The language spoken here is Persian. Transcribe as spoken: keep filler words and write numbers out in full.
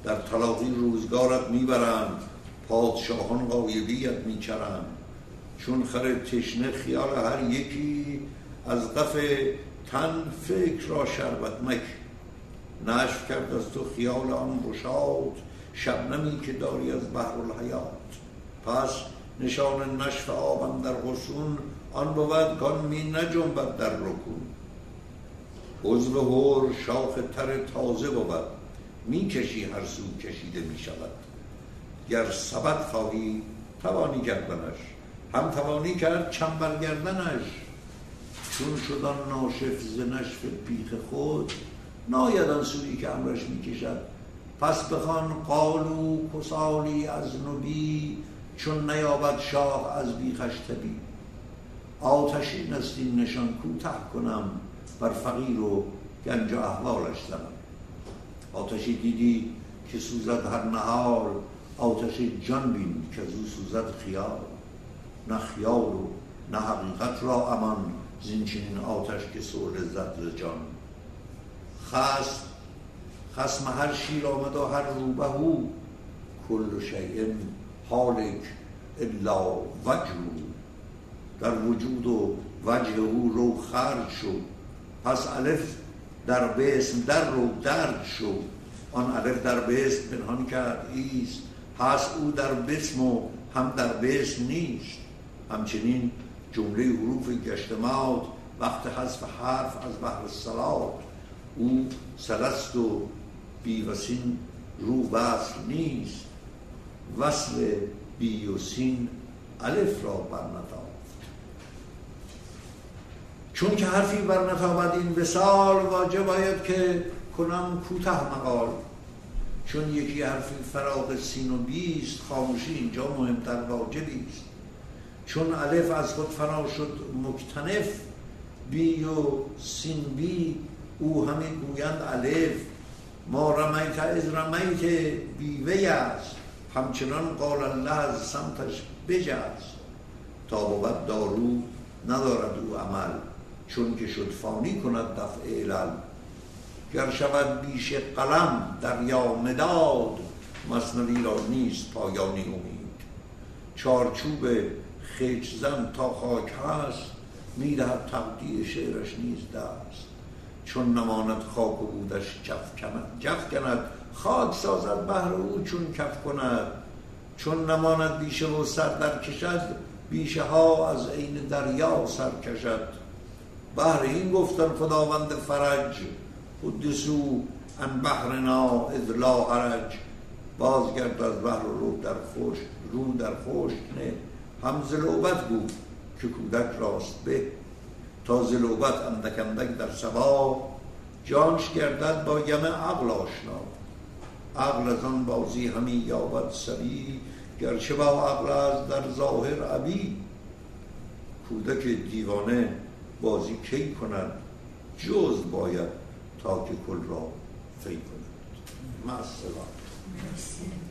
در تلاقی روزگارت میبرند، پادشاهان غایبیت میچرند. چون خر تشنه خیال هر یکی، از قف تن فکر را شربتمک. نشف کرد از تو خیال آن گشاد، شبنمی که داری از بحر الحیات. پس نشان نشف آب اندر غصون، آن بود کان می نجنبد در رکون. عضو هور شاخ تر تازه بود، می کشی هر سو کشیده می شود. گر ثبت خواهی توانی کردنش، هم توانی کرد چنبر گردنش. چون شد آن ناشف ز نشف بیخ خود، ناید آن سویی که امرش می کشد. پس بخوان قالو کسالی از نبی، چون نیابد شاه از بیخش تبی. آتشین است این نشان کوته کنم، بر فقیر و گنج و احوالش زنم. آتشی دیدی که سوزد هر نهال، آتش جان بین که زو سوزد خیال. نه خیال و نه حقیقت را امان، زین چنین آتش که صلح زد ز جان. خصم خصم هر شیر آمد و هر روبه او، کل شیء حالک الا وجهه. در وجود و وجه او رو خرج شد. پس الف در بسم در رو درد شد. آن الف در بسم پنهان کرد ایست، پس او در بسم و هم در بسم نیست. همچنین جمله حروف گشتمات، وقت حذف حرف از بحر الصلات. او سلست و بی و سین رو وصل نیست، وصل بی و سین الف را برنتافت. چون که حرفی برنتابد این وصال، واجب آید که کنم کوته مقال. چون یکی حرفی فراق سین و بیست، خاموشی اینجا مهمتر واجبیست. چون الف از خود فنا شد مکتنف، بی و سین بی او همه گویند الف. ما رمیت از رمیت بیوی است، همچنان قال الله از سمتش بجز. تا بود دارو ندارد او عمل، چون که شد فانی کند دفع علل. گر شود بیش قلم دریا مداد، مثنوی را نیست پایانی امید. چارچوب خیچ زن تا خاک هست، میدهد تقدیر شعرش نیز دست. چون نماند خاک و بودش جف کند جف کند، خاک سازد بحر او چون کف کند. چون نماند بیشه و سر در کشد، بیشه ها از عین دریا سر کشد. بحر این گفتن خداوند فرج، حدثوا عن بحرنا اذ لا حرج. بازگرد از بحر رو در خشک رو در خشک نه. هم زلوبت گو که کودک راست به، تا زلوبت اندک اندک در سبا. جانش گردد با یم عقل آشنا، عقل از آن بازی همی یابد سبی. گرچه با عقل از در ظاهر عبی، کودک دیوانه بازی کی کند. جز باید تا که کل را فی کند. مع السلامه.